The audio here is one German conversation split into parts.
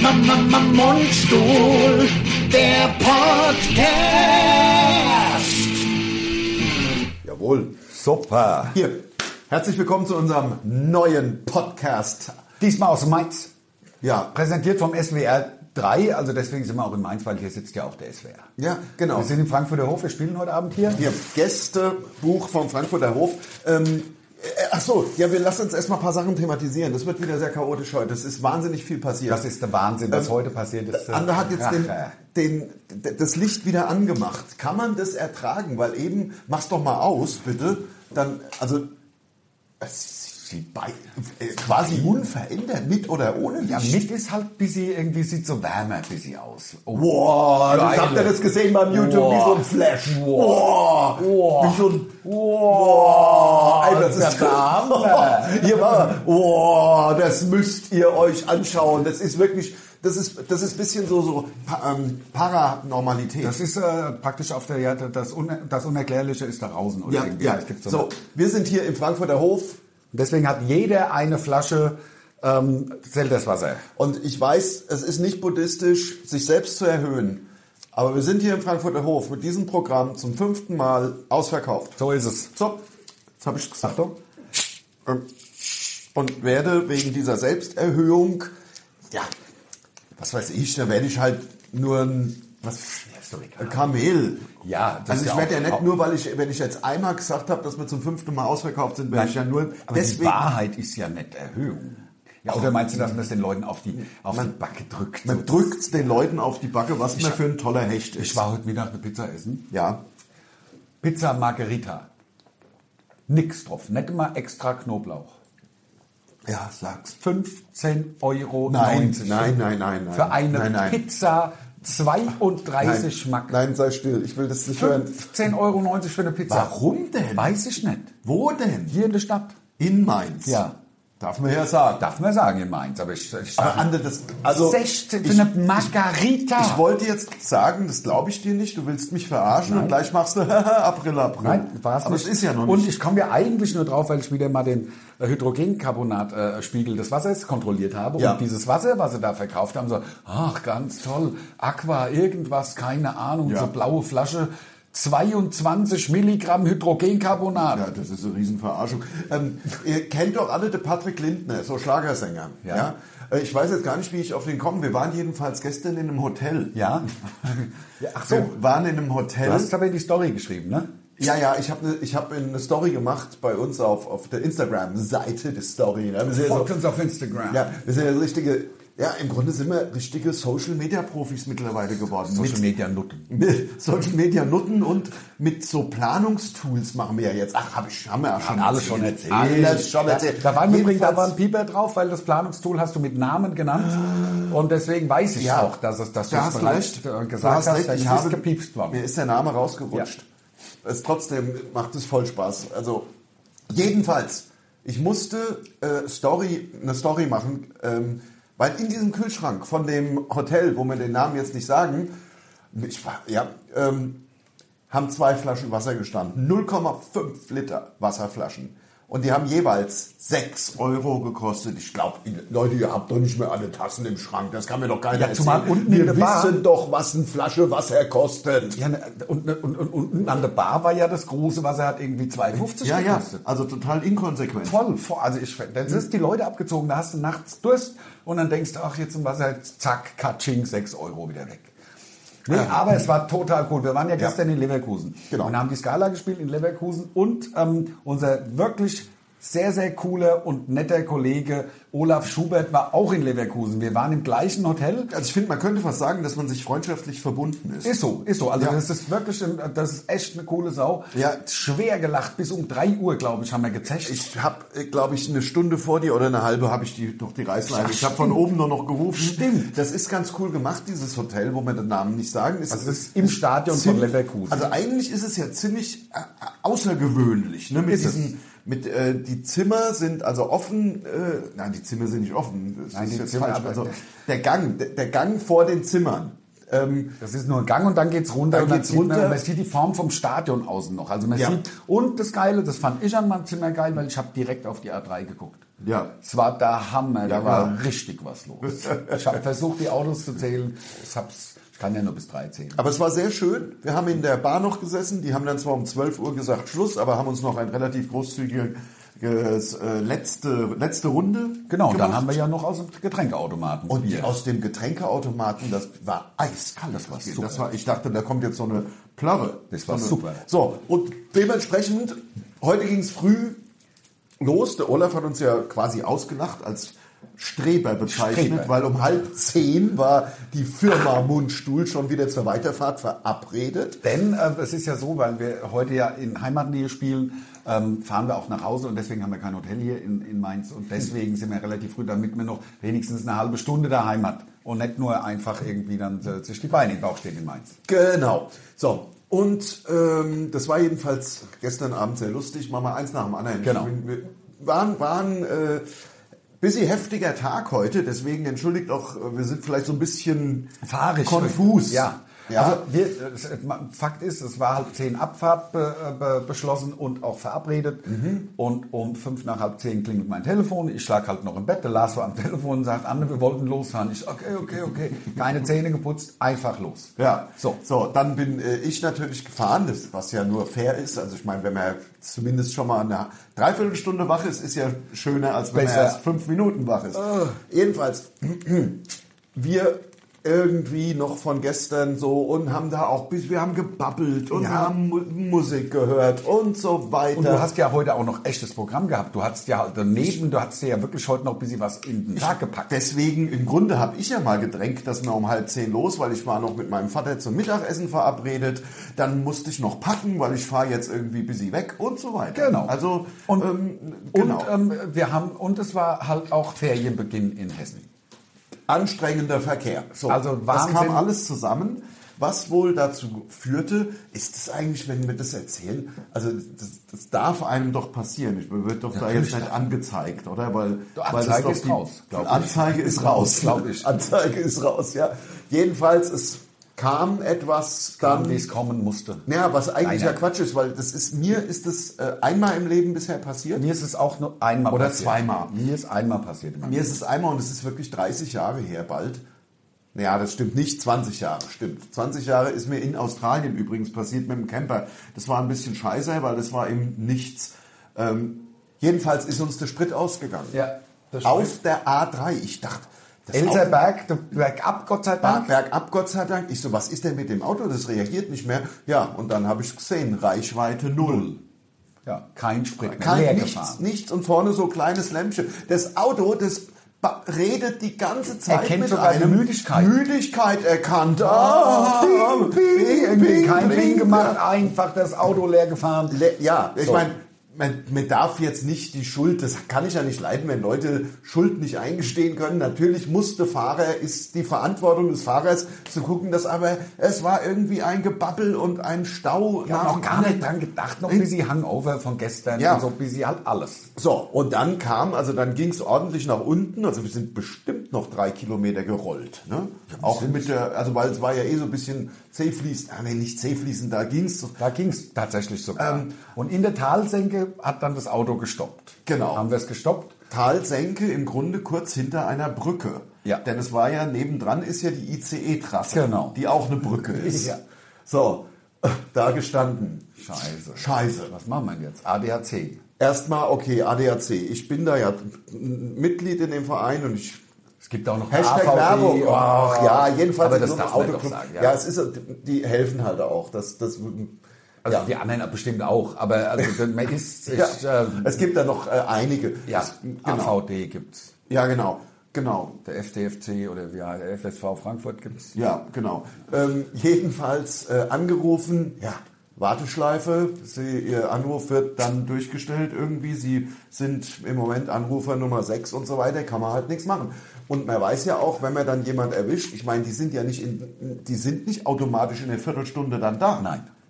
Mundstuhl, der Podcast. Jawohl. Super. Hier, herzlich willkommen zu unserem neuen Podcast. Diesmal aus Mainz. Ja, Präsentiert vom SWR 3, also deswegen sind wir auch in Mainz, weil hier sitzt ja auch der SWR. ja, genau. Wir sind im Frankfurter Hof, wir spielen heute Abend hier. Hier, Gästebuch vom Frankfurter Hof. Wir lassen uns erstmal ein paar Sachen thematisieren. Das wird wieder sehr chaotisch heute. Es ist wahnsinnig viel passiert. Das ist der Wahnsinn, was heute passiert ist. Anne hat jetzt das Licht wieder angemacht. Kann man das ertragen? Weil eben, mach's doch mal aus, bitte. Dann, also, es sieht quasi unverändert, mit oder ohne Licht. Ja, mit ist halt ein bisschen, irgendwie sieht so wärmer ein bisschen aus. Oh. Wow, habt ihr das gesehen beim YouTube, wie so ein Flash? Wow, wie so ein... Wow, ey, das ist der Hammer. Hier war, wow, das müsst ihr euch anschauen. Das ist wirklich... Das ist ein bisschen so Paranormalität. Das ist praktisch auf der, das Unerklärliche ist da draußen. Oder irgendwie. Ja. So, wir sind hier im Frankfurter Hof. Deswegen hat jeder eine Flasche Selterswasser. Und ich weiß, es ist nicht buddhistisch, sich selbst zu erhöhen. Aber wir sind hier im Frankfurter Hof mit diesem Programm zum 5. Mal ausverkauft. So ist es. So, jetzt habe ich gesagt. Achtung. Und werde wegen dieser Selbsterhöhung, ja, was weiß ich, da werde ich halt nur ein Kamel. Ja, das also ist ich ja werde ja auch- nicht nur, wenn ich jetzt einmal gesagt habe, dass wir zum 5. Mal ausverkauft sind, werde ich ja nur Aber deswegen... die Wahrheit ist ja nicht Erhöhung. Ja, oder meinst du, dass man es den Leuten auf die Backe drückt? Man drückt es den Leuten auf die Backe, was man für ein toller Hecht ist. Ich war heute Mittag eine Pizza essen. Ja. Pizza Margherita. Nix drauf. Nicht mal extra Knoblauch. Ja, sag's. 15,90 Euro. Nein. Für eine Nein. Pizza 32 Schmack. Nein, sei still. Ich will das nicht hören. 15,90 Euro für eine Pizza. Warum denn? Weiß ich nicht. Wo denn? Hier in der Stadt. In Mainz. Ja. Darf man ja sagen. Darf man sagen in Mainz. Aber ich Aber Ande, das... Also 16 für eine Margarita. Ich wollte jetzt sagen, das glaube ich dir nicht. Du willst mich verarschen und gleich machst du April. Nein, war es Aber nicht. es ist ja noch Und nicht. ich komme ja eigentlich nur drauf, weil ich wieder mal den Hydrogencarbonat-Spiegel des Wassers kontrolliert habe. Ja. Und dieses Wasser, was sie da verkauft haben, so, ach, ganz toll, Aqua, irgendwas, keine Ahnung, Ja. so blaue Flasche, 22 Milligramm Hydrogencarbonat. Ja, das ist eine Riesenverarschung. Ihr kennt doch alle den Patrick Lindner, so Schlagersänger. Ja. Ich weiß jetzt gar nicht, wie ich auf den komme. Wir waren jedenfalls gestern in einem Hotel. Ja? Ja, ach so, Wir waren in einem Hotel. du hast aber in die Story geschrieben, ne? Ja, ich hab eine Story gemacht bei uns auf der Instagram-Seite der Story. Ne? Wir sind Folgt uns auf Instagram. ja, wir sind ja im Grunde sind wir richtige Social-Media-Profis mittlerweile geworden. Social Media Nutten. Mit Social-Media-Nutten und mit so Planungstools machen wir ja jetzt. Ach, haben wir ja schon Alles schon erzählt. Alles schon erzählt. Da war im Übrigen Jedenfalls- ein Pieper drauf, weil das Planungstool hast du mit Namen genannt. Und deswegen weiß ich Ja, auch, dass du da es hast du bereits recht. gesagt Du hast hast. recht. Es ist gepiepst worden. Mir ist der Name rausgerutscht. Trotzdem macht es voll Spaß. Also jedenfalls, ich musste eine Story machen, weil in diesem Kühlschrank von dem Hotel, wo wir den Namen jetzt nicht sagen, haben 2 Flaschen Wasser gestanden. 0,5 Liter Wasserflaschen. Und die haben jeweils 6 Euro gekostet. Ich glaube, Leute, ihr habt doch nicht mehr alle Tassen im Schrank. Das kann mir doch keiner Ja, zumal erzählen. unten in Wir der Bar- wissen doch, was eine Flasche Wasser kostet. Ja, und an der Bar war ja das große Wasser, hat irgendwie 2,50 Ja, gekostet. also total inkonsequent. Voll. Also das ist die Leute abgezogen, da hast du nachts Durst und dann denkst du, ach, jetzt im Wasser, zack, Katsching, 6 Euro wieder weg. Nee, aber es war total cool. Wir waren ja gestern in Leverkusen Genau. und haben die Skala gespielt in Leverkusen und unser wirklich sehr, sehr cooler und netter Kollege Olaf Schubert war auch in Leverkusen. Wir waren im gleichen Hotel. Also ich finde, man könnte fast sagen, dass man sich freundschaftlich verbunden ist. Ist so. Also Ja. das ist wirklich, das ist echt eine coole Sau. Ja. Schwer gelacht, bis um 3 Uhr, glaube ich, haben wir gezecht. Ich habe, glaube ich, eine Stunde vor dir oder eine halbe habe ich die Reißleine. Ich habe von oben nur noch gerufen. Stimmt. Das ist ganz cool gemacht, dieses Hotel, wo wir den Namen nicht sagen. Also das ist im Stadion von Leverkusen. Also eigentlich ist es ja ziemlich außergewöhnlich. Ne? Die Zimmer sind also offen. Nein, die Zimmer sind nicht offen. Das Nein, ist die jetzt Zimmer, falsch. aber- Also der Gang vor den Zimmern Das ist nur ein Gang und dann geht's runter. Dann und dann geht's sieht runter. Man sieht die Form vom Stadion außen noch. Also man Ja. sieht, und das Geile, das fand ich an meinem Zimmer geil, weil ich habe direkt auf die A3 geguckt. Ja. Es war der Hammer, da Ja, war klar. richtig was los. Ich habe versucht, die Autos zu zählen. Ich kann ja nur bis 3 zählen. Aber es war sehr schön. Wir haben in der Bar noch gesessen. Die haben dann zwar um 12 Uhr gesagt Schluss, aber haben uns noch ein relativ großzügiges letzte Runde Genau, gemacht. dann haben wir ja noch aus dem Getränkeautomaten Und Bier. aus dem Getränkeautomaten, das war eiskalt. Das war super. Ich dachte, da kommt jetzt so eine Plörre. Das war So eine- super. So, und dementsprechend, heute ging es früh los. Der Olaf hat uns ja quasi ausgelacht als Streber bezeichnet, Streber. weil um 9:30 war die Firma Mundstuhl schon wieder zur Weiterfahrt verabredet. Denn es ist ja so, weil wir heute ja in Heimatnähe spielen, fahren wir auch nach Hause und deswegen haben wir kein Hotel hier in Mainz und deswegen sind wir relativ früh, damit wir noch wenigstens eine halbe Stunde daheim hat und nicht nur einfach irgendwie dann sich die Beine im Bauch stehen in Mainz. Genau. So, und das war jedenfalls gestern Abend sehr lustig. Machen wir eins nach dem anderen. Genau. Wir waren bisschen heftiger Tag heute, deswegen entschuldigt auch, wir sind vielleicht so ein bisschen Fahrig. konfus. Ja. Ja. Also Fakt ist, es war 9:30 Abfahrt beschlossen und auch verabredet. Und um 9:55 klingelt mein Telefon. Ich lag halt noch im Bett. Der Lars war am Telefon und sagt, Anne, wir wollten losfahren. Ich okay. Keine Zähne geputzt, einfach los. Ja, So. Dann bin ich natürlich gefahren, was ja nur fair ist. Also ich meine, wenn man zumindest schon mal eine Dreiviertelstunde wach ist ja schöner, als wenn Besser. man erst 5 Minuten wach ist. Jedenfalls, wir irgendwie noch von gestern so und haben da auch, wir haben gebabbelt und Ja. haben Musik gehört und so weiter. Und du hast ja heute auch noch echtes Programm gehabt. Du hattest ja daneben, du hattest dir ja wirklich heute noch ein bisschen was in den Tag gepackt. Deswegen, im Grunde habe ich ja mal gedrängt, dass wir um 9:30 los, weil ich war noch mit meinem Vater zum Mittagessen verabredet. Dann musste ich noch packen, weil ich fahre jetzt irgendwie ein bisschen weg und so weiter. Genau. Also, Und, genau. und es war halt auch Ferienbeginn in Hessen. Anstrengender Verkehr. So, Also das Wahnsinn. kam alles zusammen. Was wohl dazu führte, ist es eigentlich, wenn wir das erzählen, also das darf einem doch passieren. Ich wird doch da jetzt nicht angezeigt, oder? Weil Anzeige das ist raus, glaub ich. Anzeige ist raus, Glaub ich. Anzeige ist raus, ja. Jedenfalls, es kam etwas dann, Wie es kommen musste. ja, was eigentlich Nein. ja Quatsch ist, weil mir ist das einmal im Leben bisher passiert. Mir ist es auch nur einmal Oder passiert. zweimal. Mir ist einmal passiert. in meinem Mir ist es einmal und es ist wirklich 30 Jahre her bald. Ja, das stimmt nicht, 20 Jahre, stimmt. 20 Jahre ist mir in Australien übrigens passiert mit dem Camper. Das war ein bisschen scheiße, weil das war eben nichts. Jedenfalls ist uns der Sprit ausgegangen. Ja, das Auf der A3. Ich dachte, das Elserberg, bergab, Gott sei Dank. Bergab, Gott sei Dank. Ich so, was ist denn mit dem Auto? Das reagiert nicht mehr. Ja, und dann habe ich gesehen, Reichweite 0. Ja, kein Sprit mehr. Leer gefahren. Nichts und vorne so kleines Lämpchen. Das Auto, das redet die ganze Zeit Erkennt mit sogar die einem Müdigkeit. Müdigkeit erkannt. Irgendwie kein Bling gemacht, einfach das Auto leer gefahren. Ja, ich So. meine, man darf jetzt nicht die Schuld, das kann ich ja nicht leiden, wenn Leute Schuld nicht eingestehen können. Natürlich muss der Fahrer, ist die Verantwortung des Fahrers zu gucken, dass aber es war irgendwie ein Gebabbel und ein Stau. Ich habe noch gar nicht dran gedacht, noch ein bisschen Hangover von gestern Ja. und so ein bisschen halt alles. So, und dann dann ging es ordentlich nach unten, also wir sind bestimmt noch 3 Kilometer gerollt, ne? Auch mit weil es war ja so ein bisschen zähfließend, nicht zähfließend, da ging's. Da ging es tatsächlich sogar. Und in der Talsenke hat dann das Auto gestoppt. Genau. Haben wir es gestoppt? Talsenke im Grunde kurz hinter einer Brücke. Ja. Denn es war ja, nebendran ist ja die ICE-Trasse, Genau. die auch eine Brücke ist. Ja. So, da gestanden. Scheiße. Was machen wir jetzt? ADAC. Erstmal, okay, ADAC. Ich bin da ja Mitglied in dem Verein und ich Es gibt auch noch Hashtag AVD. Werbung. Ach, ja, jedenfalls. Aber das so ein darf man doch Autoclub. sagen. Ja, es ist, die helfen halt auch. Also die anderen bestimmt auch. Aber also, man ist... Es gibt da noch einige. ja, Genau. AVD gibt's. Ja, genau. Der FDFC oder der FSV Frankfurt gibt's. Ja, genau. Jedenfalls angerufen, ja, Warteschleife, Ihr Anruf wird dann durchgestellt irgendwie, Sie sind im Moment Anrufer Nummer 6 und so weiter, kann man halt nichts machen. Und man weiß ja auch, wenn man dann jemand erwischt, ich meine, die sind nicht automatisch in einer Viertelstunde dann da. Nein.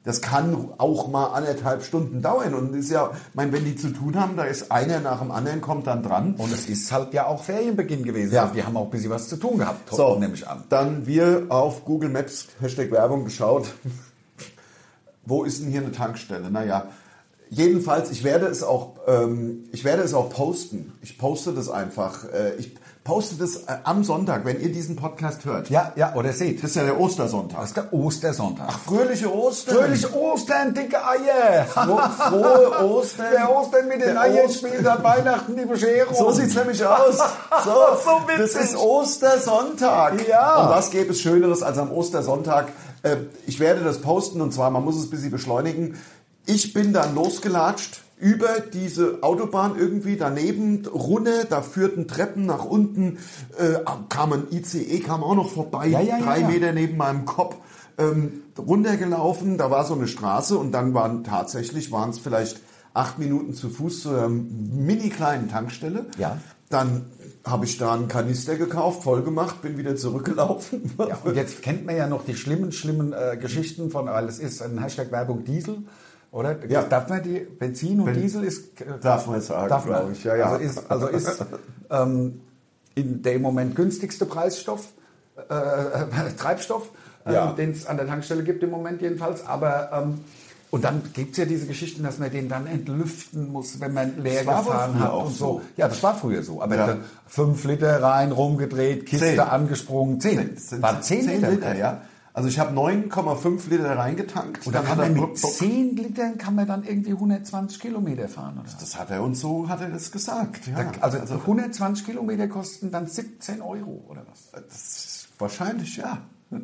Das kann auch mal 1,5 Stunden dauern. Und ist ja, ich meine, wenn die zu tun haben, da ist einer nach dem anderen, kommt dann dran. Und es ist halt ja auch Ferienbeginn gewesen. Ja. Also die haben auch ein bisschen was zu tun gehabt, So, nehme ich an. dann wir auf Google Maps, #Werbung geschaut. Wo ist denn hier eine Tankstelle? Naja, jedenfalls, ich werde es auch posten. Ich poste das einfach. Ich poste das am Sonntag, wenn ihr diesen Podcast hört. Ja, oder seht. Das ist ja der Ostersonntag. Das ist der Ostersonntag. Ach, fröhliche Ostern. Fröhliche Ostern, dicke Eier. Frohe Ostern. Der Ostern mit den Der Eiern Oster- spielt an Weihnachten die Bescherung. So sieht's nämlich aus. So witzig. Das ist Ostersonntag. Ja. Und was gäbe es Schöneres als am Ostersonntag? Ich werde das posten und zwar, man muss es ein bisschen beschleunigen. Ich bin dann losgelatscht über diese Autobahn irgendwie daneben runter, da führten Treppen nach unten, kam ein ICE, kam auch noch vorbei, Ja. 3 Meter neben meinem Kopf. Runtergelaufen, da war so eine Straße und dann waren es vielleicht 8 Minuten zu Fuß zu einer mini kleinen Tankstelle. Ja. Dann habe ich da einen Kanister gekauft, voll gemacht, bin wieder zurückgelaufen. Ja, und jetzt kennt man ja noch die schlimmen Geschichten von, weil es ist ein Werbung Diesel, oder? Ja. Darf man die Benzin und Diesel ist... Darf man sagen, darf man. glaube ich. Ja. Also ist in dem Moment günstigste Treibstoff, Ja. den es an der Tankstelle gibt im Moment jedenfalls, aber... und dann gibt es ja diese Geschichten, dass man den dann entlüften muss, wenn man leer Das war wohl gefahren früher hat auch und so. so. Ja, das war früher so. Aber Ja. 5 Liter rein, rumgedreht, Kiste 10. angesprungen, 10. War 10 Liter? ja. Also ich habe 9,5 Liter reingetankt. Und dann hat kann man er mit 10 Litern kann man dann irgendwie 120 Kilometer fahren, oder? Das hat er uns so hat er das gesagt. Ja. Also 120 Kilometer kosten dann 17 Euro, oder was? Das ist wahrscheinlich, ja.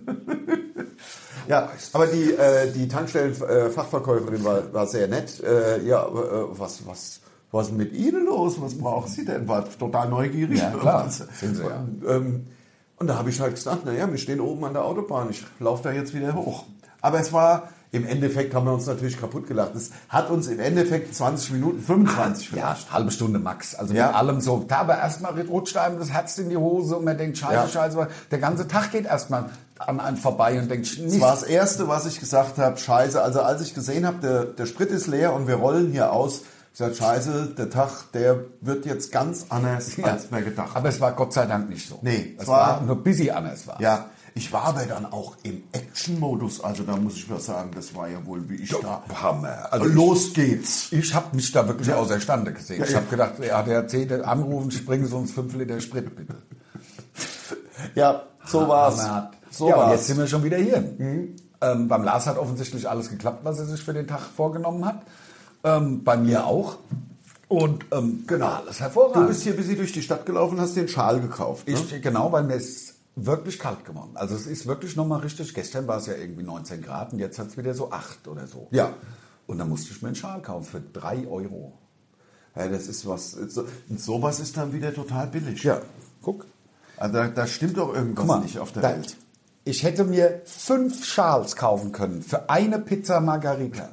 Ja, aber die Tankstellenfachverkäuferin war sehr nett. Was ist denn mit Ihnen los? Was brauchen Sie denn? War total neugierig. Ja, klar. Sind Sie, ja. Und da habe ich halt gesagt, naja, wir stehen oben an der Autobahn, ich laufe da jetzt wieder hoch. Aber es war, im Endeffekt haben wir uns natürlich kaputt gelacht. Es hat uns im Endeffekt 20 Minuten, 25 vielleicht. Ja, halbe Stunde max. Also Ja. mit allem so. Da aber erstmal rutscht einem das Herz in die Hose und man denkt, scheiße. Der ganze Tag geht erstmal an einem vorbei und denkt, Das war das Erste, was ich gesagt habe, scheiße. Also als ich gesehen habe, der Sprit ist leer und wir rollen hier aus, ich gesagt, scheiße, der Tag, der wird jetzt ganz anders, als mir gedacht. Aber es war Gott sei Dank nicht so. Nee, es war nur busy anders. Ja, ich war aber dann auch im Action-Modus. Also da muss ich mal sagen, das war ja wohl, wie ich da... Hammer. Los geht's. Ich habe mich da wirklich außerstande gesehen. Ja, ich habe gedacht, ADAC, anrufen, springen Sie uns 5 Liter Sprit, bitte. Ja, so war's. So ja, und war's. jetzt sind wir schon wieder hier. Beim Lars hat offensichtlich alles geklappt, was er sich für den Tag vorgenommen hat. Bei mir auch. Und Genau. alles hervorragend. Du bist hier ein bisschen durch die Stadt gelaufen, hast dir einen Schal gekauft. Ne? Genau, weil mir ist wirklich kalt geworden. Also es ist wirklich nochmal richtig. Gestern war es ja irgendwie 19 Grad und jetzt hat es wieder so 8 oder so. Ja. Und dann musste ich mir einen Schal kaufen für 3 Euro. Ja, das ist was. Sowas ist dann wieder total billig. Ja, guck. Also da stimmt doch irgendwas Guck mal, nicht auf der da- Welt. Ich hätte mir 5 Schals kaufen können für eine Pizza Margarita.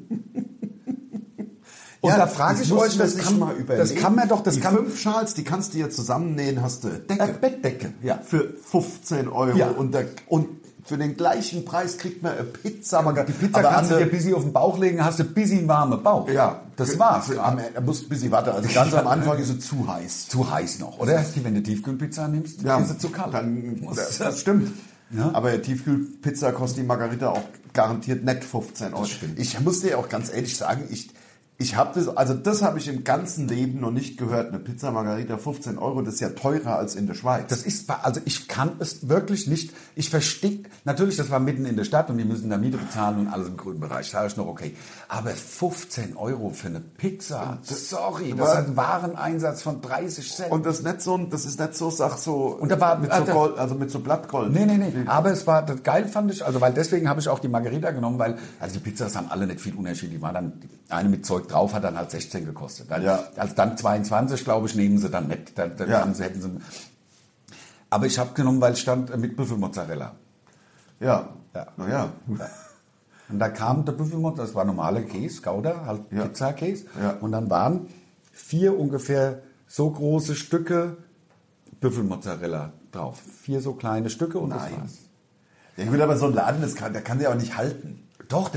Und Ja, da frage ich muss euch, man das sich kann, mal überlegen. das kann man doch, das die kann... 5 Schals, die kannst du ja zusammennähen, hast du Decke. Bettdecke, ja. Für 15 Euro. Ja. Und für den gleichen Preis kriegt man eine Pizza. Die Pizza Aber kannst du andere- dir ein bisschen auf den Bauch legen, hast du ein bisschen warme Bauch. Ja, Das war's. Da musst du ein bisschen warten. Also ganz am Anfang ist sie zu heiß. Zu heiß noch, oder? Wenn du Tiefkühlpizza nimmst, ist sie zu kalt. Das stimmt. Ja. Aber Tiefkühlpizza kostet die Margarita auch garantiert nicht 15 Euro. stimmt. Ich muss dir auch ganz ehrlich sagen, ich habe das habe ich im ganzen Leben noch nicht gehört. Eine Pizza Margarita 15 Euro, das ist ja teurer als in der Schweiz. Das ist, also ich kann es wirklich nicht, ich verstehe, natürlich, das war mitten in der Stadt und die müssen da Miete bezahlen und alles im grünen Bereich, da ist noch okay. Aber 15 Euro für eine Pizza, sorry, das hat einen Wareneinsatz von 30 Cent. Und das ist nicht so, sag so, Und da war- mit so Gold, also mit so Blattgold. Nee. Aber es war, das geil fand ich, also weil deswegen habe ich auch die Margarita genommen, weil, also die Pizzas haben alle nicht viel Unterschied. Die war dann, eine mit Zeug drauf hat dann halt 16 gekostet. Ja. Also dann 22, glaube ich, nehmen sie dann nicht. Dann Ja. hätten sie, aber ich habe genommen, weil es stand mit Büffelmozzarella. Ja. Ja. Naja. Und da kam der Büffelmozzarella, das war normaler Käse, Gouda, halt Ja. Pizzakäse. Ja. Und dann waren 4 ungefähr so große Stücke Büffelmozzarella drauf. 4 so kleine Stücke und das Nein. war's. Ja gut, aber so ein Laden, der kann sie auch nicht halten. Doch,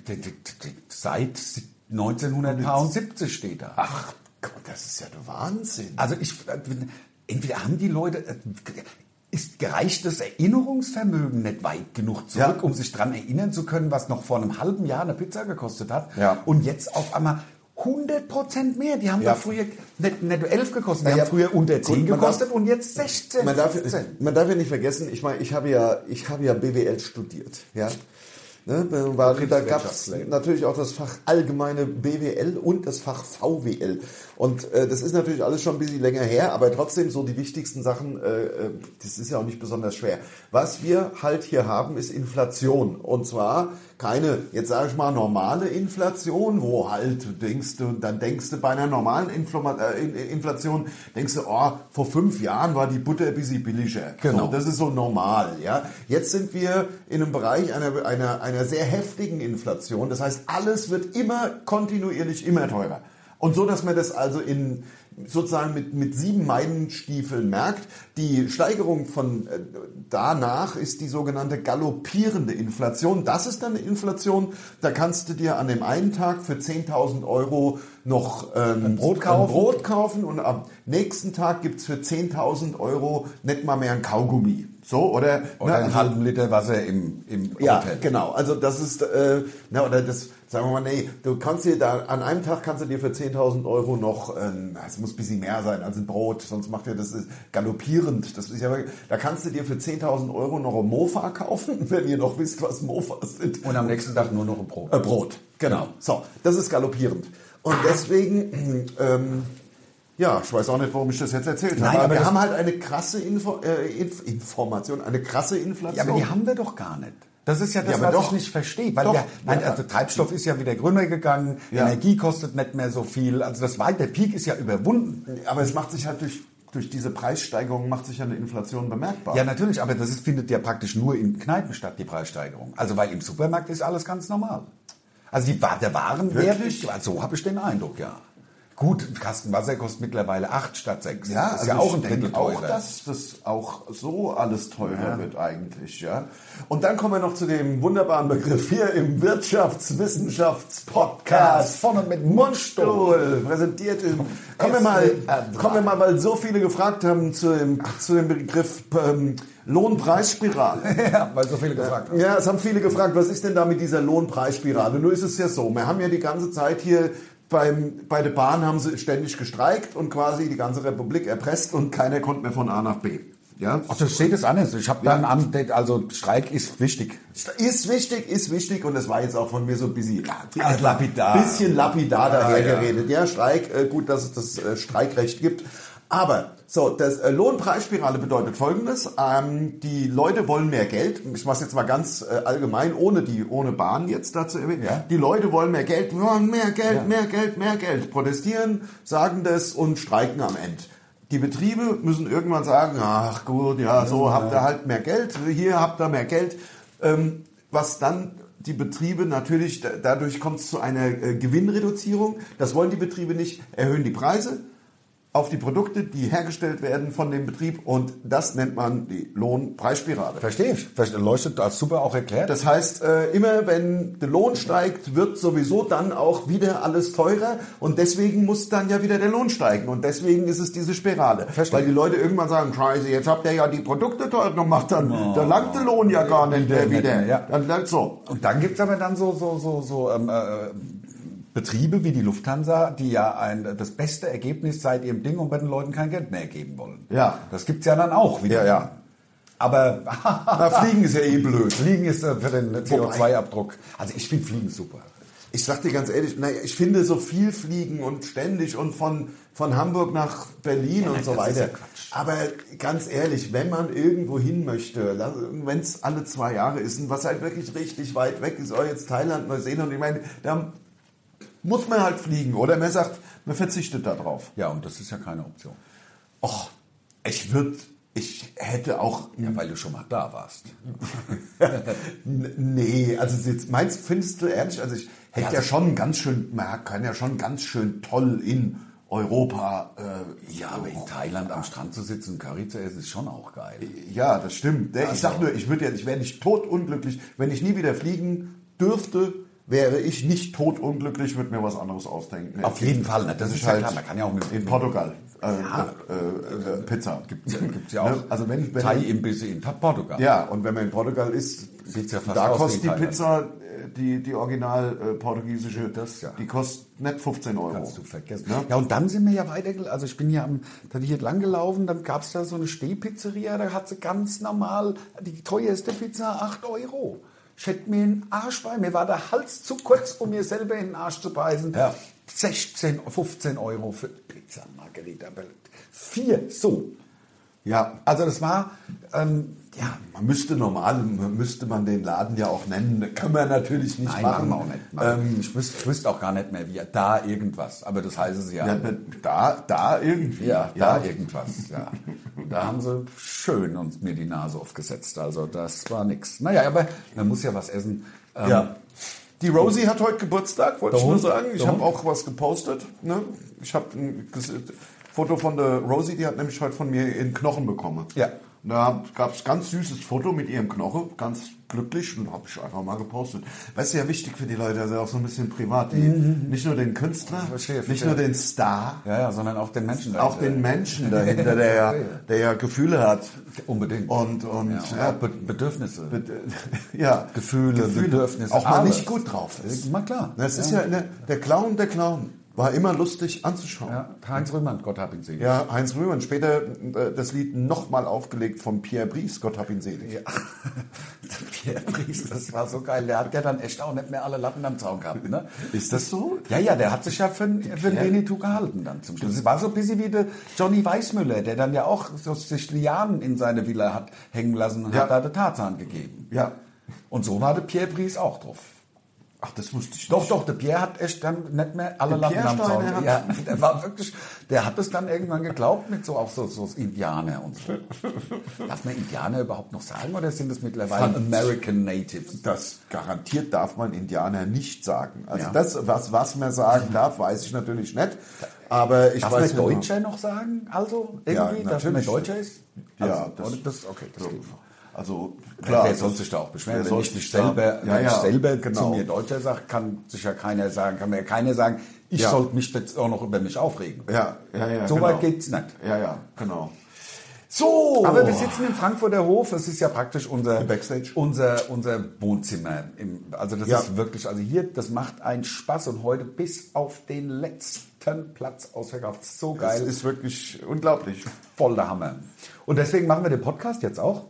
seit 1970 steht da. Ach Gott, das ist ja der Wahnsinn. Also entweder haben die Leute, reicht das Erinnerungsvermögen nicht weit genug zurück, um sich daran erinnern zu können, was noch vor einem halben Jahr eine Pizza gekostet hat. Ja. Und jetzt auf einmal 100% mehr. Die haben da früher nicht 11 gekostet, die haben früher unter 10 gekostet und jetzt 16. Man darf ja nicht vergessen, ich meine, ich habe ja BWL studiert, ja. Ne, da gab es natürlich auch das Fach allgemeine BWL und das Fach VWL. Und das ist natürlich alles schon ein bisschen länger her, aber trotzdem so die wichtigsten Sachen, das ist ja auch nicht besonders schwer. Was wir halt hier haben, ist Inflation. Und zwar keine, jetzt sage ich mal, normale Inflation, wo halt denkst du bei einer normalen Inflation, denkst du, oh, vor 5 Jahren war die Butter ein bisschen billiger. Genau. So, das ist so normal, ja. Jetzt sind wir in einem Bereich einer sehr heftigen Inflation. Das heißt, alles wird immer kontinuierlich immer teurer. Und so, dass man das also sozusagen mit 7 Meilenstiefeln merkt. Die Steigerung von danach ist die sogenannte galoppierende Inflation. Das ist dann eine Inflation, da kannst du dir an dem einen Tag für 10.000 Euro noch ein Brot kaufen und am nächsten Tag gibt's für 10.000 Euro nicht mal mehr ein Kaugummi. So, oder einen halben Liter Wasser im Hotel. Ja, genau. Also das ist, oder das, sagen wir mal, nee, du kannst dir da, an einem Tag kannst du dir für 10.000 Euro noch, es muss ein bisschen mehr sein als ein Brot, sonst macht ihr das ist galoppierend. Das ist ja, da kannst du dir für 10.000 Euro noch ein Mofa kaufen, wenn ihr noch wisst, was Mofas sind. Und am nächsten Tag nur noch ein Brot. Brot, genau. So, das ist galoppierend. Und deswegen, ja, ich weiß auch nicht, warum ich das jetzt erzählt habe. Aber wir haben halt eine krasse Information, eine krasse Inflation. Ja, aber die haben wir doch gar nicht. Das ist ja das, was ich nicht verstehe. Weil also Treibstoff ist ja wieder grüner gegangen, Energie kostet nicht mehr so viel. Also der Peak ist ja überwunden. Aber es macht sich halt durch diese Preissteigerung macht sich ja eine Inflation bemerkbar. Ja, natürlich, aber findet ja praktisch nur in Kneipen statt, die Preissteigerung. Also weil im Supermarkt ist alles ganz normal. Also der Warenwert, so habe ich den Eindruck, ja. Gut, ein Kasten Wasser kostet mittlerweile 8 statt 6. Ja, das ist also ja auch ein Drittel teurer. Auch, dass das auch so alles teurer wird eigentlich, ja. Und dann kommen wir noch zu dem wunderbaren Begriff hier im Wirtschaftswissenschaftspodcast von und mit Mundstuhl präsentiert. Kommen wir mal, weil so viele gefragt haben zu dem Begriff Lohnpreisspirale. Ja, weil so viele gefragt haben. Ja, es haben viele gefragt, was ist denn da mit dieser Lohnpreisspirale? Nur ist es ja so, wir haben ja die ganze Zeit hier bei der Bahn haben sie ständig gestreikt und quasi die ganze Republik erpresst und keiner konnte mehr von A nach B. Ja? Also ich sehe das anders. Ich habe dann also Streik ist wichtig. Ist wichtig und das war jetzt auch von mir so ein bisschen lapidar dahergeredet. Ja, Streik, gut, dass es das Streikrecht gibt. Aber so, das Lohnpreisspirale bedeutet Folgendes: Die Leute wollen mehr Geld. Ich mache es jetzt mal ganz allgemein, ohne Bahn jetzt dazu erwähnen. Ja. Die Leute wollen mehr Geld, mehr Geld. Protestieren, sagen das und streiken am Ende. Die Betriebe müssen irgendwann sagen: Ach gut, ja, so habt ihr halt mehr Geld. Hier habt ihr mehr Geld. Was dann die Betriebe natürlich, dadurch kommt es zu einer Gewinnreduzierung. Das wollen die Betriebe nicht, erhöhen die Preise auf die Produkte, die hergestellt werden von dem Betrieb, und das nennt man die Lohnpreisspirale. Verstehe ich. Leuchtet als super auch erklärt. Das heißt, immer wenn der Lohn steigt, wird sowieso dann auch wieder alles teurer und deswegen muss dann ja wieder der Lohn steigen und deswegen ist es diese Spirale. Verstehe. Weil die Leute irgendwann sagen, scheiße, jetzt habt ihr ja die Produkte teuer gemacht, dann da langt der Lohn ja gar nicht wieder. Ja. Dann so. Und dann gibt's aber dann so Betriebe wie die Lufthansa, die ja das beste Ergebnis seit ihrem Ding und bei den Leuten kein Geld mehr geben wollen. Ja. Das gibt's ja dann auch wieder. Ja. Aber Fliegen ist ja eh blöd. Fliegen ist für den CO2-Abdruck. Also ich finde Fliegen super. Ich sag dir ganz ehrlich, ich finde so viel Fliegen und ständig und von Hamburg nach Berlin und so weiter. Ja, aber ganz ehrlich, wenn man irgendwo hin möchte, wenn es alle 2 Jahre ist und was halt wirklich richtig weit weg ist, jetzt Thailand, Neuseeland, und ich meine, da muss man halt fliegen, oder man sagt, man verzichtet da drauf. Ja, und das ist ja keine Option. Och, ich hätte auch... Ja, weil du schon mal da warst. Nee, also findest du ehrlich, also ich hätte man kann ja schon ganz schön toll in Europa... aber in Thailand am Strand zu sitzen, Curry zu essen, ist schon auch geil. Ja, das stimmt. Ich sag nur, ich wäre nicht totunglücklich, wenn ich nie wieder fliegen dürfte, wäre ich nicht totunglücklich, würde mir was anderes ausdenken. Auf jeden Fall, ne? Das ist halt klar. Man kann ja auch in Portugal Pizza. Gibt's ja auch. Ne? Also wenn Thai-Imbisse in Portugal. Ja, und wenn man in Portugal ist, sieht's ja fast da aus kostet wie die Thailand. Pizza, die original portugiesische, Das ja. die kostet nicht 15 Euro. Kannst du vergessen. Ja? Ja, und dann sind wir ja weitergelaufen. Also ich bin ja dann hier lang gelaufen, dann gab es da so eine Stehpizzeria, da hat sie ganz normal die teuerste Pizza 8 Euro. Ich hätte mir einen Arsch bei, mir war der Hals zu kurz, um mir selber in den Arsch zu beißen. Ja. 16, 15 Euro für Pizza Margherita. 4, so. Ja, Also das war, müsste man den Laden ja auch nennen. Kann man natürlich nicht nein, machen. machen wir auch nicht. Ich wüsste auch gar nicht mehr, wie da irgendwas. Aber das heißt es ja. Da irgendwie. Ja, da irgendwas. Ja. Da haben sie schön uns mir die Nase aufgesetzt. Also das war nix. Naja, aber man muss ja was essen. Ja. Die Rosie hat heute Geburtstag, wollte ich nur sagen. Ich habe Hund. auch was gepostet. Ne? Ich habe ein Foto von der Rosie, die hat nämlich heute von mir ihren Knochen bekommen. Ja. Und da gab es ein ganz süßes Foto mit ihrem Knochen, ganz glücklich, und habe ich einfach mal gepostet. Weißt du, ja wichtig für die Leute, also auch so ein bisschen privat. Nicht nur den Künstler, nicht nur den Star, Ja, sondern auch den Menschen auch den Menschen dahinter, der ja Gefühle hat. Unbedingt. Und Ja, auch Bedürfnisse. Ja, Gefühle, Bedürfnisse. auch mal alles. nicht gut drauf ist. Mal klar. Das ist ja, der Clown war immer lustig anzuschauen. Ja, Heinz Rühmann, Gott hab ihn selig. Ja, Heinz Rühmann. Später das Lied nochmal aufgelegt von Pierre Brice, Gott hab ihn selig. Ja. Pierre Brice, das war so geil. Der hat ja dann echt auch nicht mehr alle Latten am Zaun gehabt. Ne? Ist das so? Ja, der hat sich ja für einen Winnetou gehalten dann zum Schluss. Es war so ein bisschen wie der Johnny Weissmüller, der dann ja auch so sich Lianen in seine Villa hat hängen lassen und hat da den Tarzan gegeben. Ja. Und so war der Pierre Brice auch drauf. Ach, das wusste ich nicht. Doch, der Pierre hat echt dann nicht mehr alle Der Latten Pierre am Zaun. Steiner hat- Ja, der hat es dann irgendwann geglaubt mit so Indianer und so. Darf man Indianer überhaupt noch sagen oder sind das mittlerweile American Natives? Das garantiert darf man Indianer nicht sagen. Also Ja. das, was man sagen darf, weiß ich natürlich nicht. Aber ich Darf weiß man nicht, Deutscher noch sagen? Also Ja, irgendwie, dass man natürlich. Deutscher ist? Ja, Also, das okay, das geht. Also Klar, klar, der soll sich da auch beschweren. der Wenn soll ich sich nicht da- selber, Ja, wenn ich ja, selber genau. zu mir Deutscher sage, kann sich ja keiner sagen, kann mir ja keiner sagen, ich Ja. sollte mich jetzt auch noch über mich aufregen. Ja, So genau. weit geht's nicht. Ja, genau. So. Aber wir sitzen im Frankfurter Hof. Es ist ja praktisch unser Backstage. unser Wohnzimmer. Also das Ja. ist wirklich, also hier, das macht einen Spaß und heute bis auf den letzten Platz ausverkauft. So Das geil, ist wirklich unglaublich. voll der Hammer. Und deswegen machen wir den Podcast jetzt auch.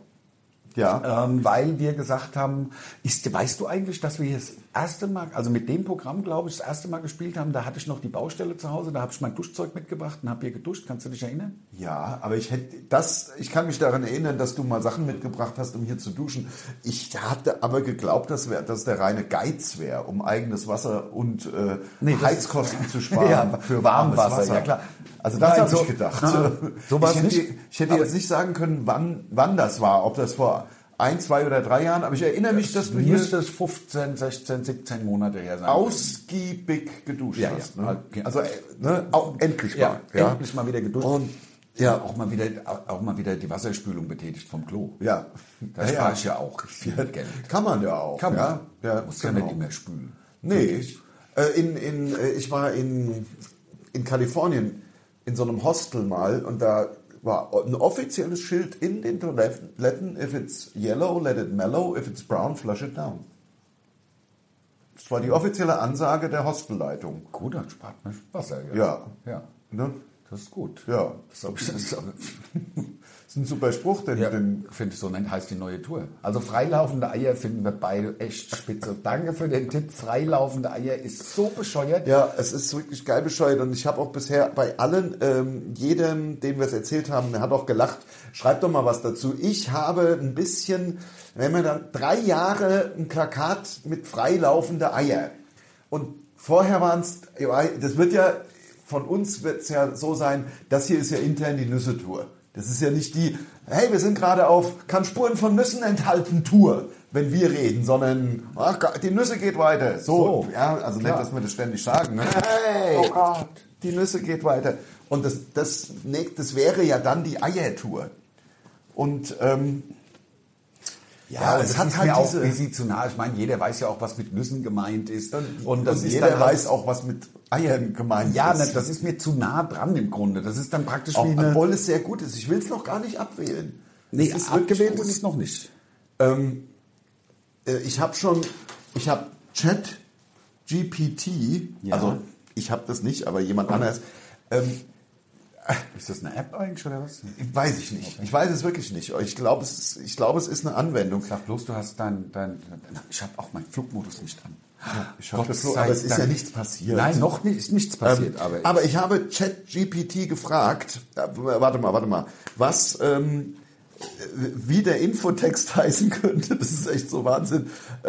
Ja. Weil wir gesagt haben, weißt du eigentlich, dass wir hier das erste Mal, also mit dem Programm, glaube ich, das erste Mal gespielt haben, da hatte ich noch die Baustelle zu Hause, da habe ich mein Duschzeug mitgebracht und habe hier geduscht. Kannst du dich erinnern? Ja, aber ich kann mich daran erinnern, dass du mal Sachen mitgebracht hast, um hier zu duschen. Ich hatte aber geglaubt, dass der reine Geiz wäre, um eigenes Wasser und Heizkosten zu sparen. Ja, für warmes Wasser, ja klar. Also das Nein, habe so- ich gedacht. so war's Ich hätte jetzt nicht sagen können, wann das war, ob das vor 1, 2 oder 3 Jahren, aber ich erinnere mich, dass du hier Müsste es 15, 16, 17 Monate her sein. ausgiebig geduscht Ja, hast. ja. Ne? Okay. Also auch endlich Ja, mal. Ja. endlich mal wieder geduscht. Und ja, auch mal wieder die Wasserspülung betätigt vom Klo. ja. Da spare ich ja auch viel Geld. Kann man ja auch. Kann man. Ja, Muss ja nicht immer spülen. Nee. Ich war in Kalifornien in so einem Hostel mal und da war ein offizielles Schild in den Toiletten: if it's yellow, let it mellow, if it's brown, flush it down. Das war die offizielle Ansage der Hostelleitung. Gut, dann spart man Wasser. Ja. Ja, Ne? das ist gut. Ja. Das ist Das ist ein super Spruch, den finde ich so, heißt die neue Tour. Also freilaufende Eier finden wir beide echt spitze. Danke für den Tipp. Freilaufende Eier ist so bescheuert. Ja, es ist wirklich geil bescheuert und ich habe auch bisher bei allen, jedem, dem wir es erzählt haben, der hat auch gelacht, schreibt doch mal was dazu. Ich habe ein bisschen, wenn man dann 3 Jahre ein Plakat mit freilaufende Eier und vorher waren es, das wird ja, von uns wird es ja so sein, das hier ist ja intern die Nüsse-Tour. Das ist ja nicht die, hey, wir sind gerade auf, kann Spuren von Nüssen enthalten Tour, wenn wir reden, sondern ach, die Nüsse geht weiter. So. Ja, also Klar. nicht, dass wir das ständig sagen. Ne? Hey, Oh Gott. die Nüsse geht weiter. Und das wäre ja dann die Eiertour. Und Ja, es es hat ist halt mir auch diese... ein bisschen zu nah. Ich meine, jeder weiß ja auch, was mit Nüssen gemeint ist. Und das ist jeder dann halt- weiß auch, was mit Eiern gemeint Ja, ist. das ist mir zu nah dran im Grunde. Das ist dann praktisch Auch, wie eine... obwohl es sehr gut ist. Ich will es noch gar nicht abwählen. Nee, Es ist abgewählt wirklich ist es noch nicht. Ich habe ChatGPT, Ja. also ich habe das nicht, aber jemand anderes. Ist das eine App eigentlich oder was? Weiß ich nicht. Ich weiß es wirklich nicht. Ich glaube, es ist eine Anwendung. Sag bloß, du hast ich habe auch meinen Flugmodus nicht an. Ich hab das so, sei aber es ist Dank. ja nichts passiert. Nein, noch nicht, ist nichts passiert. Aber ich habe ChatGPT gefragt, warte mal, was, wie der Infotext heißen könnte, das ist echt so Wahnsinn,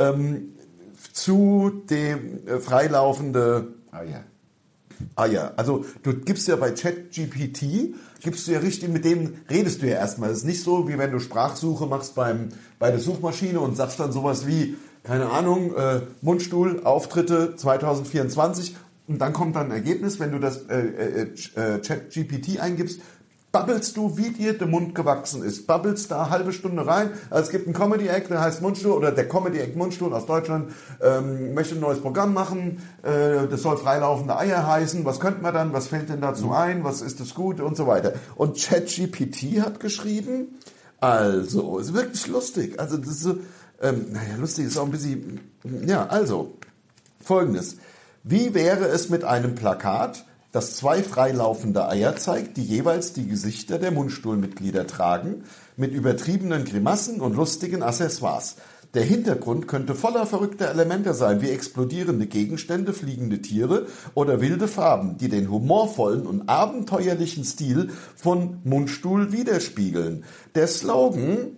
zu dem freilaufende Eier. Also du gibst ja bei ChatGPT, gibst du ja richtig, mit dem redest du ja erstmal. Das ist nicht so, wie wenn du Sprachsuche machst bei der Suchmaschine und sagst dann sowas wie, keine Ahnung, Mundstuhl, Auftritte 2024 und dann kommt dann ein Ergebnis, wenn du das ChatGPT eingibst, babbelst du, wie dir der Mund gewachsen ist. Babbelst da eine halbe Stunde rein. Also es gibt einen Comedy-Act, der heißt Mundstuhl, oder der Comedy-Act Mundstuhl aus Deutschland möchte ein neues Programm machen. Das soll freilaufende Eier heißen. Was könnte man dann? Was fällt denn dazu ein? Was ist das Gute? Und so weiter. Und ChatGPT hat geschrieben, also, ist wirklich lustig. Also das ist so, lustig ist auch ein bisschen, also, Folgendes. Wie wäre es mit einem Plakat, das 2 freilaufende Eier zeigt, die jeweils die Gesichter der Mundstuhlmitglieder tragen, mit übertriebenen Grimassen und lustigen Accessoires. Der Hintergrund könnte voller verrückter Elemente sein, wie explodierende Gegenstände, fliegende Tiere oder wilde Farben, die den humorvollen und abenteuerlichen Stil von Mundstuhl widerspiegeln. Der Slogan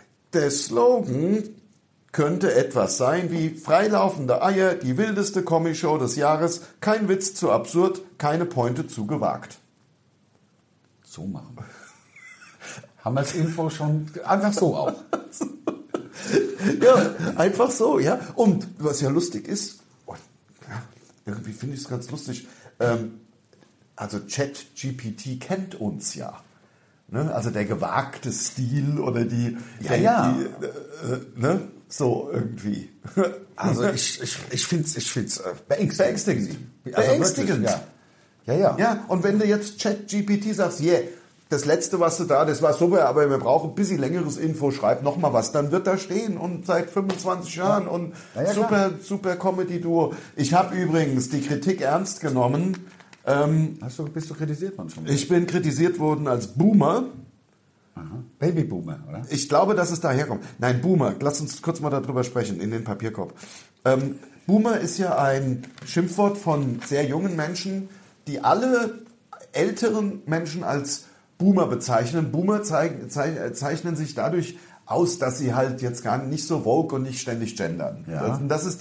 könnte etwas sein wie freilaufende Eier, die wildeste Comedy-Show des Jahres, kein Witz zu absurd, keine Pointe zu gewagt. So machen. Haben wir das Info schon einfach so auch. Ja, einfach so, ja. Und was ja lustig ist, irgendwie finde ich es ganz lustig, also ChatGPT kennt uns ja. Ne? Also der gewagte Stil oder so irgendwie. Also ich find's beängstigend. Beängstigend. Also wirklich, Ja, und wenn du jetzt ChatGPT sagst, das letzte, was du das war super, aber wir brauchen ein bisschen längeres Info, schreib noch mal was, dann wird da stehen und seit 25 Jahren und super Comedy-Duo. Ich habe übrigens die Kritik ernst genommen. Bist du kritisiert worden schon? Ich bin kritisiert worden als Boomer. Aha. Babyboomer, oder? Ich glaube, dass es daher kommt. Nein, Boomer. Lass uns kurz mal darüber sprechen, in den Papierkorb. Boomer ist ja ein Schimpfwort von sehr jungen Menschen, die alle älteren Menschen als Boomer bezeichnen. Boomer zeichnen sich dadurch aus, dass sie halt jetzt gar nicht so woke und nicht ständig gendern. Ja. Das ist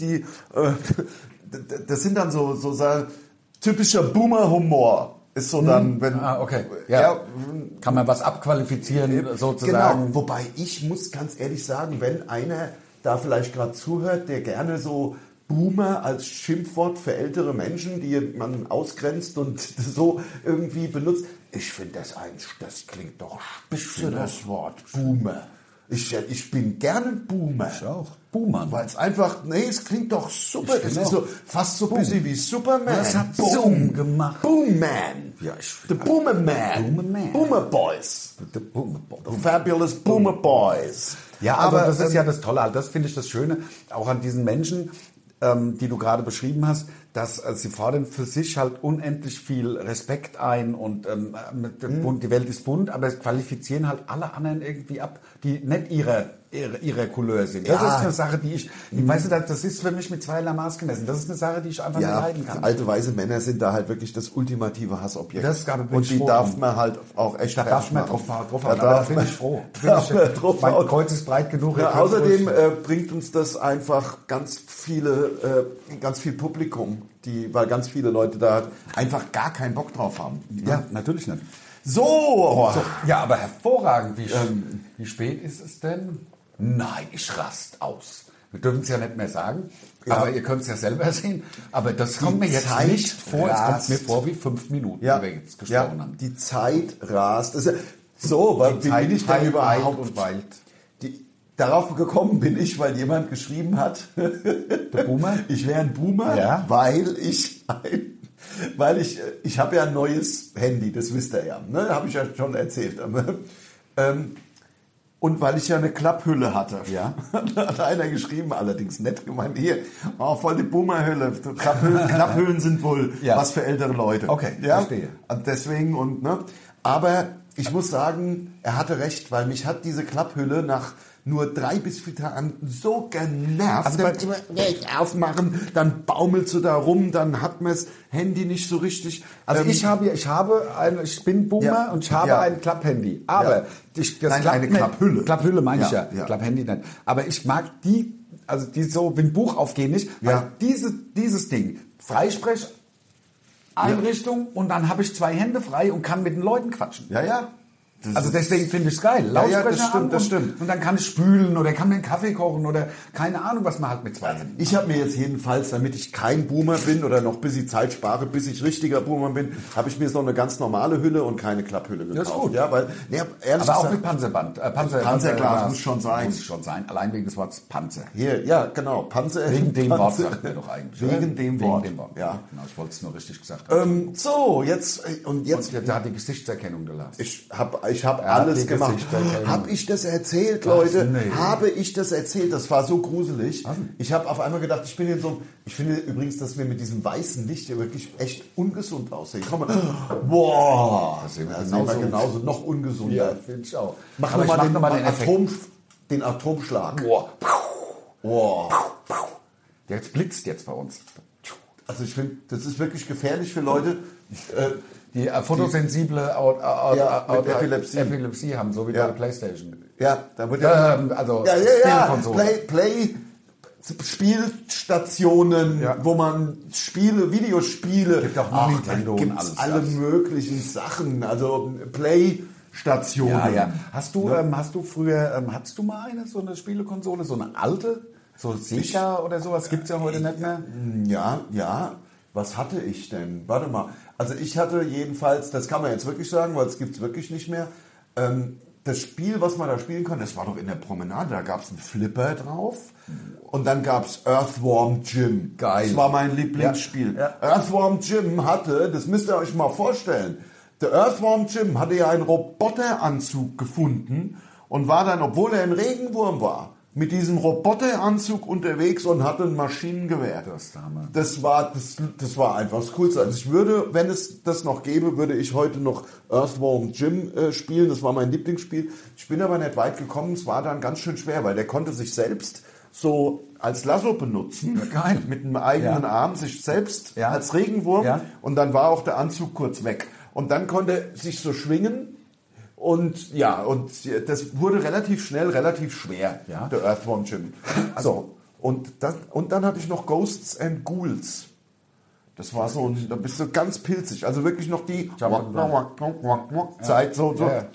das sind dann so typischer Boomer-Humor. Ist so dann, wenn... okay. Ja. Kann man was abqualifizieren, sozusagen. Genau, wobei ich muss ganz ehrlich sagen, wenn einer da vielleicht gerade zuhört, der gerne so Boomer als Schimpfwort für ältere Menschen, die man ausgrenzt und so irgendwie benutzt, ich finde das klingt doch spitze, das Wort Boomer. Ich bin gerne Boomer. Ich auch. Boomer. Weil es einfach, es klingt doch super. Es ist so fast so ein bisschen wie Superman. Das hat Zoom gemacht. Boomman. Ja, The Boomerman. Boomer Boys. The Boomer Boys. The Fabulous Boomer Boys. Ja, aber das ist ja das Tolle. Das finde ich das Schöne, auch an diesen Menschen, die du gerade beschrieben hast, dass sie fordern für sich halt unendlich viel Respekt ein und die Welt ist bunt, aber es qualifizieren halt alle anderen irgendwie ab, die nicht ihre Couleur sind. Das ist eine Sache, die ich weißt du, das ist für mich mit zweierlei Maß gemessen. Das ist eine Sache, die ich einfach nicht leiden kann. Alte weiße Männer sind da halt wirklich das ultimative Hassobjekt. Und die darf man halt auch echt da darf man drauf hauen. Da bin ich froh. Mein Kreuz ist breit genug. Ja, außerdem bringt uns das einfach ganz viel Publikum, weil ganz viele Leute da einfach gar keinen Bock drauf haben. Ja, natürlich nicht. So. Ja, aber hervorragend. Wie spät ist es denn? Nein, ich rast aus. Wir dürfen es ja nicht mehr sagen, aber ihr könnt es ja selber sehen. Aber das kommt mir jetzt nicht vor. Es kommt mir vor wie 5 Minuten, die wir jetzt gesprochen haben. Die Zeit rast. So, wie bin ich denn überhaupt? Darauf gekommen bin ich, weil jemand geschrieben hat, Der Boomer? ich wäre ein Boomer, Ja. weil ich habe ja ein neues Handy, das wisst ihr ja, ne? Habe ich ja schon erzählt. Und weil ich ja eine Klapphülle hatte, Ja. hat einer geschrieben, allerdings nett gemeint, hier, voll die Boomerhülle, Klapphüllen sind wohl Ja. was für ältere Leute. Okay, ja? verstehe. Und deswegen aber ich muss sagen, er hatte recht, weil mich hat diese Klapphülle nach nur 3 bis 4 Tagen so genervt. Also dann immer nicht aufmachen, dann baumelst du da rum, dann hat man das Handy nicht so richtig. Also ich bin Boomer Ja. und ich habe Ja. ein Klapphandy. Aber Ja. Nein, eine Klapphülle. Klapphülle meine ich Ja, ja. ja. Klapphandy nicht. Aber ich mag die so, wenn Buch aufgehen nicht, weil Ja. dieses Ding, Freisprecheinrichtung und dann habe ich 2 Hände frei und kann mit den Leuten quatschen. Ja. Also deswegen finde ich es geil. Ja, Lautsprecher das stimmt, an das und, stimmt. Und dann kann ich spülen oder kann mir einen Kaffee kochen oder keine Ahnung, was man halt mit 2 Händen. Ich habe mir jetzt jedenfalls, damit ich kein Boomer bin oder noch ein bisschen Zeit spare, bis ich richtiger Boomer bin, habe ich mir so eine ganz normale Hülle und keine Klapphülle gekauft. Das ist gut. Ja, weil, ehrlich Aber auch gesagt, mit Panzerband. Panzerglas muss schon sein. Muss schon sein. Allein wegen des Wortes Panzer. hier, ja, genau, Panzer. Wegen dem Wort Panzer. sagt man doch eigentlich. Wegen oder? dem Wort. Ja. Genau, ich wollte es nur richtig gesagt haben. So, jetzt Und da hat die Gesichtserkennung gelassen. Ich hab Er hat alles die gemacht. Gesichtserkennung. Habe ich das erzählt, Leute? nee. Habe ich das erzählt? Das war so gruselig. Ich habe auf einmal gedacht, ich finde übrigens, dass wir mit diesem weißen Licht hier wirklich echt ungesund aussehen. Komm mal. Boah. Das sehen wir Das sehen wir genauso. genauso noch ungesunder. Ja, finde ich auch. Mach Aber noch ich mal mach noch mal den Effekt. den Atomschlag. Boah. Boah. Der blitzt jetzt bei uns. Also ich finde, das ist wirklich gefährlich für Leute. Die fotosensible mit Epilepsie. Epilepsie haben, so wie bei der Playstation. Ja, da wird Also ja. Play Spielstationen, Ja. wo man Videospiele. Gibt auch Nintendo und gibt's alles, alle ja. möglichen Sachen. Also Play-Stationen. Ja. Hast du früher, hattest du mal so eine Spielekonsole, so eine alte? So Sega oder sowas gibt's ja heute nicht mehr. Ja. Was hatte ich denn? Warte mal. Also ich hatte jedenfalls, das kann man jetzt wirklich sagen, weil es gibt's wirklich nicht mehr. Das Spiel, was man da spielen kann, das war doch in der Promenade, da gab es einen Flipper drauf und dann gab es Earthworm Jim. Geil. Das war mein Lieblingsspiel. Ja. Earthworm Jim hatte, das müsst ihr euch mal vorstellen, der Earthworm Jim hatte ja einen Roboteranzug gefunden und war dann, obwohl er ein Regenwurm war, mit diesem Roboteranzug unterwegs und hatte ein Maschinengewehr. Das war einfach das Coolste. Also ich würde, wenn es das noch gäbe, würde ich heute noch Earthworm Jim spielen. Das war mein Lieblingsspiel. Ich bin aber nicht weit gekommen. Es war dann ganz schön schwer, weil der konnte sich selbst so als Lasso benutzen. Ja, geil. Mit einem eigenen Arm sich selbst Ja. als Regenwurm. Ja. Und dann war auch der Anzug kurz weg. Und dann konnte er sich so schwingen. Und das wurde relativ schnell, relativ schwer, Ja. der Earthworm Jim. So, und dann hatte ich noch Ghosts and Ghouls. Das war so, da bist du ganz pilzig. Also wirklich noch die Zeit so.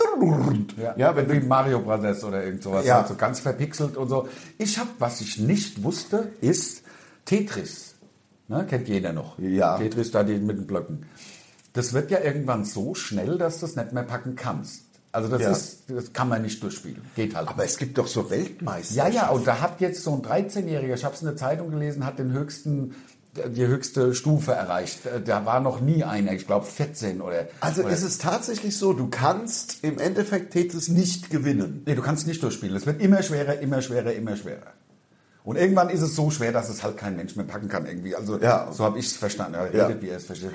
Ja, wenn wie Mario Brothers oder irgend sowas, Ja. halt so ganz verpixelt und so. Was ich nicht wusste, ist Tetris. Ne, kennt jeder noch. Ja. Tetris da mit den Blöcken. Das wird ja irgendwann so schnell, dass du es nicht mehr packen kannst. Also das kann man nicht durchspielen. Geht halt. Aber es gibt doch so Weltmeister. Ja, und da hat jetzt so ein 13-Jähriger, ich habe es in der Zeitung gelesen, hat die höchste Stufe erreicht. Da war noch nie einer, ich glaube 14 oder... Also ist es tatsächlich so, du kannst im Endeffekt Tetris nicht gewinnen. Nee, du kannst nicht durchspielen. Es wird immer schwerer, immer schwerer, immer schwerer. Und irgendwann ist es so schwer, dass es halt kein Mensch mehr packen kann irgendwie. Also so habe ich es verstanden. Er redet, wie er es versteht.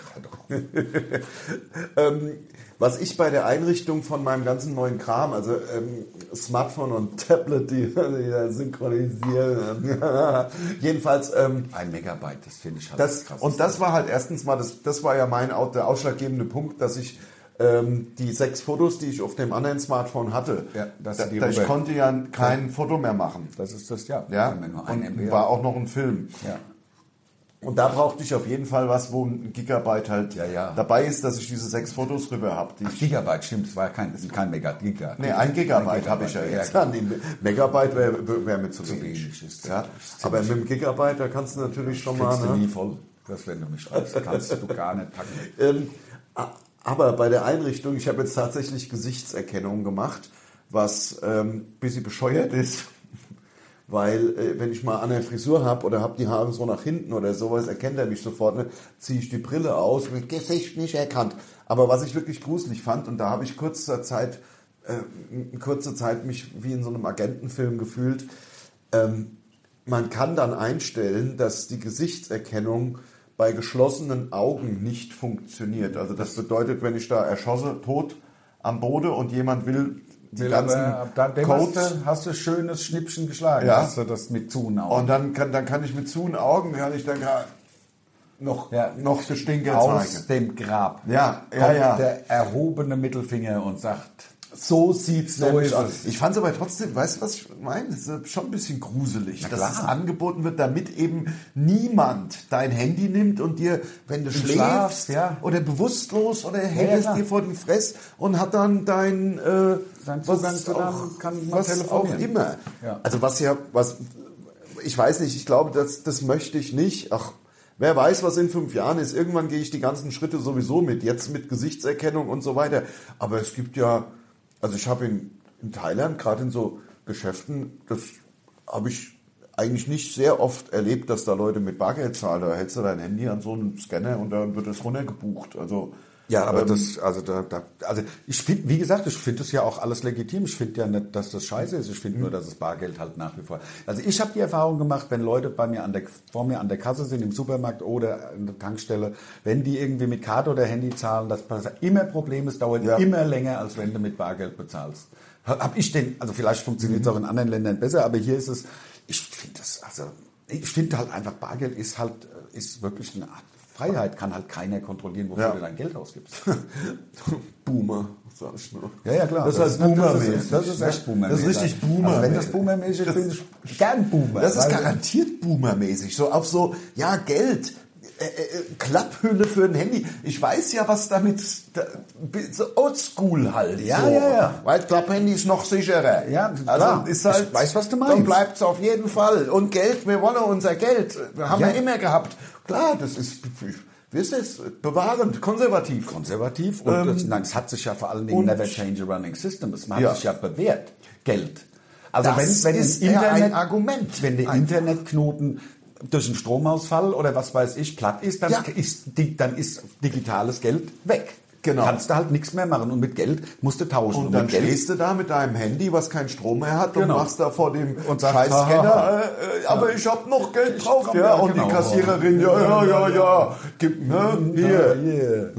Was ich bei der Einrichtung von meinem ganzen neuen Kram, also Smartphone und Tablet, die synchronisieren, jedenfalls... Ein Megabyte, das finde ich halt krass. Und das war halt erstens mal, das war ja der ausschlaggebende Punkt, dass ich die 6 Fotos, die ich auf dem anderen Smartphone hatte, ich konnte ja kein Foto mehr machen. Das ist das, ja. Und war auch noch ein Film. Ja. Und da brauchte ich auf jeden Fall was, wo ein Gigabyte halt dabei ist, dass ich diese 6 Fotos rüber habe. Gigabyte, stimmt, das sind kein Megabyte. Nee, 1 Gigabyte habe ich ja jetzt. Ja. Megabyte wäre mir zu wenig. Ja. Aber mit dem Gigabyte, da kannst du natürlich schon mal... Du nie voll. Das, wenn du mich schreibst, kannst du gar nicht packen. Aber bei der Einrichtung, ich habe jetzt tatsächlich Gesichtserkennung gemacht, was ein bisschen bescheuert ist. Weil, wenn ich mal eine Frisur habe oder habe die Haare so nach hinten oder sowas, erkennt er mich sofort, ne? Ziehe ich die Brille aus, wird Gesicht nicht erkannt. Aber was ich wirklich gruselig fand, und da habe ich kurze Zeit mich wie in so einem Agentenfilm gefühlt, man kann dann einstellen, dass die Gesichtserkennung bei geschlossenen Augen nicht funktioniert. Also das bedeutet, wenn ich da erschosse, tot am Boden und jemand will die ganzen Codes... Hast du schönes Schnippchen geschlagen, ja. Hast du das mit zuen Augen. Und dann kann ich mit zuen Augen, kann ich dann gerade noch den Stinker aus zeigen. dem Grab kommt der erhobene Mittelfinger und sagt, so sieht's nämlich aus. ist es. Ich fand es aber trotzdem, weißt du, was ich meine? Das ist schon ein bisschen gruselig, dass es angeboten wird, damit eben niemand dein Handy nimmt und dir, wenn du schläfst oder bewusstlos oder hält es dir vor die Fresse und hat dann dein Zugang zu deinem, kann man was auch immer. Ja. Also ich weiß nicht, ich glaube, das möchte ich nicht. Ach, wer weiß, was in 5 Jahren ist. Irgendwann gehe ich die ganzen Schritte sowieso mit. Jetzt mit Gesichtserkennung und so weiter. Aber es gibt ja, also ich habe in Thailand, gerade in so Geschäften, das habe ich eigentlich nicht sehr oft erlebt, dass da Leute mit Bargeld zahlen. Da hältst du dein Handy an so einen Scanner und dann wird das runtergebucht. Also ja, aber ich finde, wie gesagt, ich finde das ja auch alles legitim. Ich finde ja nicht, dass das scheiße ist. Ich finde nur, dass das Bargeld halt nach wie vor. Also ich habe die Erfahrung gemacht, wenn Leute vor mir an der Kasse sind, im Supermarkt oder an der Tankstelle, wenn die irgendwie mit Karte oder Handy zahlen, das passiert immer Probleme. Es dauert immer länger, als wenn du mit Bargeld bezahlst. Also vielleicht funktioniert es auch in anderen Ländern besser, aber hier ist es, ich finde halt einfach, Bargeld ist wirklich eine Art Freiheit, kann halt keiner kontrollieren, wofür du dein Geld ausgibst. Boomer, sag ich nur. Ja, klar. Das ist halt Boomer-mäßig. Das ist echt Boomer-mäßig. Das ist richtig Boomer. Also wenn das Boomer-mäßig ist, bin ich gern Boomer. Das ist garantiert Boomer-mäßig. So auf so, Geld, Klapphülle für ein Handy. Ich weiß ja, was damit, so oldschool halt. Ja. Weil Klapphandy ist noch sicherer. Ja, also klar. ist halt, ich weiß, was du meinst. Dann bleibt es auf jeden Fall. Und Geld, wir wollen unser Geld. Haben wir immer gehabt. Klar, das ist, wie ist das? Bewahrend, konservativ. Und es hat sich ja vor allen Dingen never change a running system. Es hat sich ja bewährt. Geld. Also das wenn ist Internet, ein Argument. Wenn der Internetknoten durch einen Stromausfall oder was weiß ich platt ist, dann ist digitales Geld weg. Genau. Kannst du halt nichts mehr machen und mit Geld musst du tauschen. Und dann stehst du da mit deinem Handy, was keinen Strom mehr hat, und machst da vor dem sagst, Scheißscanner, aber ich habe noch Geld drauf. Und die Kassiererin, gib, hier,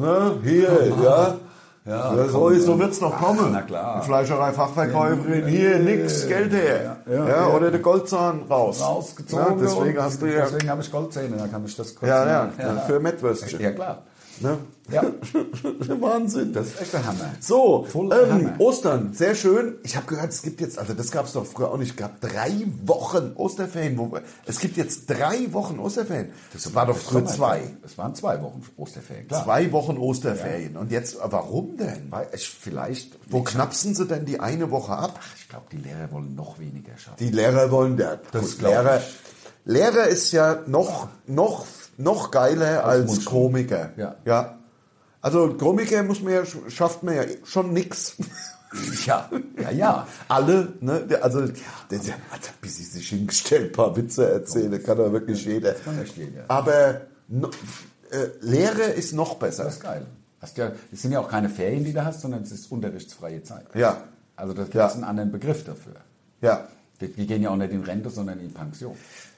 so wird's noch kommen. Na klar. Die Fleischerei-Fachverkäuferin, hier, nix, Geld her. Oder der Goldzahn rausgezogen. Deswegen habe ich Goldzähne, dann kann ich das kurz für Mettwürstchen. Ja, klar. Ne? Ja. Wahnsinn. Das ist echt der Hammer. So, Hammer. Ostern, sehr schön. Ich habe gehört, es gibt jetzt, also das gab es doch früher auch nicht, es gab 3 Wochen Osterferien. Es gibt jetzt 3 Wochen Osterferien. Das war doch früher 2. Es waren 2 Wochen Osterferien, klar. 2 Wochen Osterferien. Ja. Und jetzt, warum denn? Wo knapsen sie denn die eine Woche ab? Ich glaube, die Lehrer wollen noch weniger schaffen. Die Lehrer wollen, Lehrer ist ja noch geiler als Komiker. Ja. Also Komiker schafft man ja schon nix. Ja. Alle, ne? Also der hat bis sie sich hingestellt, ein paar Witze erzählen, kann doch wirklich jeder. Das kann echt jeder. Aber Lehre ist noch besser. Das ist geil. Es sind ja auch keine Ferien, die du hast, sondern es ist unterrichtsfreie Zeit. Ja. Also das ist einen anderen Begriff dafür. Ja. Wir gehen ja auch nicht in Rente, sondern in Pension.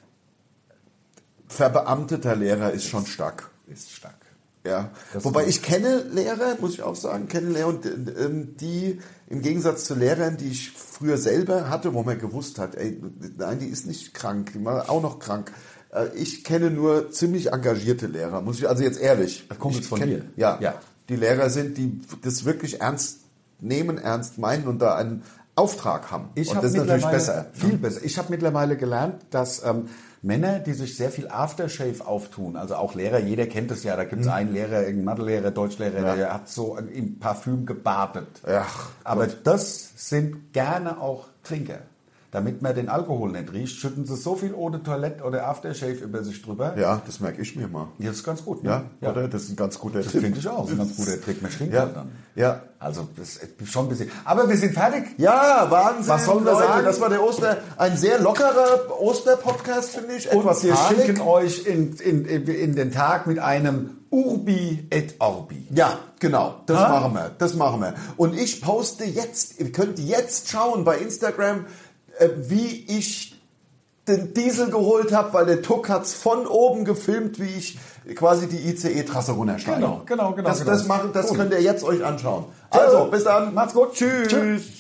Verbeamteter Lehrer ist schon stark. Ja. Wobei ich kenne Lehrer, muss ich auch sagen, und die im Gegensatz zu Lehrern, die ich früher selber hatte, wo man gewusst hat, nein, die ist nicht krank, die war auch noch krank. Ich kenne nur ziemlich engagierte Lehrer, muss ich also jetzt ehrlich. Kommt es von dir? Ja. Die Lehrer sind, die das wirklich ernst nehmen, ernst meinen und da einen Auftrag haben. Und das ist natürlich besser. Viel besser. Ich habe mittlerweile gelernt, dass Männer, die sich sehr viel Aftershave auftun, also auch Lehrer, jeder kennt es ja, da gibt es einen Lehrer, irgendeinen Mathelehrer, Deutschlehrer, der hat so im Parfüm gebadet. Ja, aber das sind gerne auch Trinker. damit man den Alkohol nicht riecht, schütten sie so viel Eau de Toilette oder Aftershave über sich drüber. Ja, das merke ich mir mal. Ja, das ist ganz gut. Ne? Ja, oder? Das ist ein ganz guter Das Tipp. finde ich auch. Das ist ein ganz guter Trick. Man stinkt Ja. halt dann. Ja. Also, das ist schon ein bisschen. Aber wir sind fertig. Ja, Wahnsinn. Was sollen wir Leute, sagen? das war der ein sehr lockerer Oster-Podcast, finde ich. Und Etwas wir haarig. schicken euch in den Tag mit einem Urbi et Orbi. Ja, genau. Das machen wir. Das machen wir. Und ich poste jetzt, ihr könnt jetzt schauen bei Instagram, wie ich den Diesel geholt habe, weil der Tuck hat's von oben gefilmt, wie ich quasi die ICE-Trasse runtersteige. Genau. Das könnt ihr jetzt euch anschauen. Also, bis dann. Macht's gut. Tschüss.